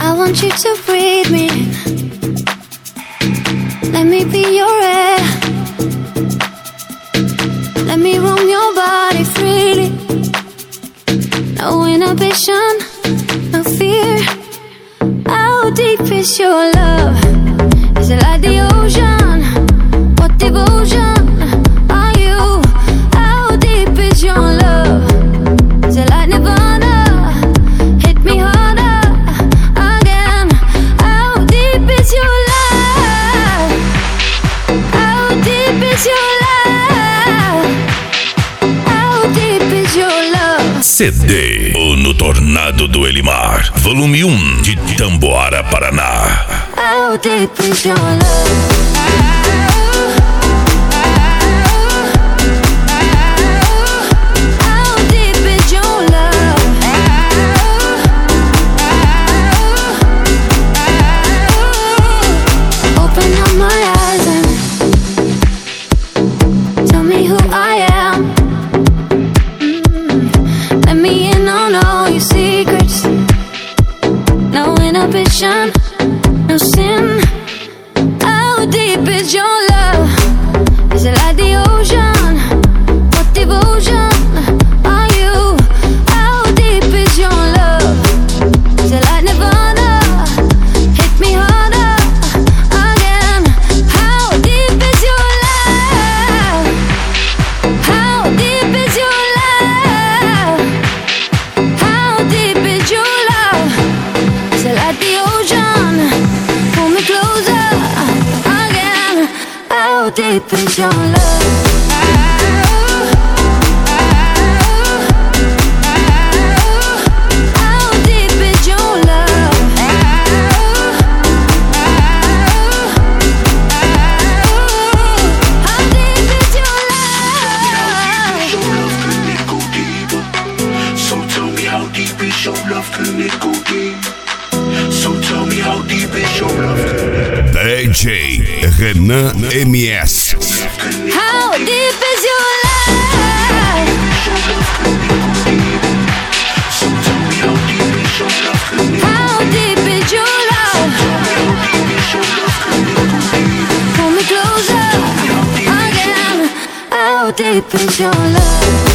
I want you to breathe me. Let me be your air. Let me roam your body freely. No inhibition, no fear. How deep is your love? Is it like the ocean? What devotion are you? How deep is your love? Is it like Nirvana? Hit me harder again. How deep is your love? How deep is your love? How deep is your love? CD O no Tornado do Elimar, volume 1, de Tamboara, Paraná. How deep is your love? No sin. How deep is your love? Is it like the ocean? What devotion are you? How deep is your love? Is it like Nirvana? Hit me harder again. How deep is your love? How deep is your love? How deep is your love? Is it like the ocean? Pull me closer again. How deep is your love? How deep is your love? How deep is your love? So tell me how deep is your love? Can it go deep? So tell me how deep is your love? DJ Renan MS. How deep is your love? So tell me how deep is your love? How deep is your love? Pull me closer again. How deep is your love?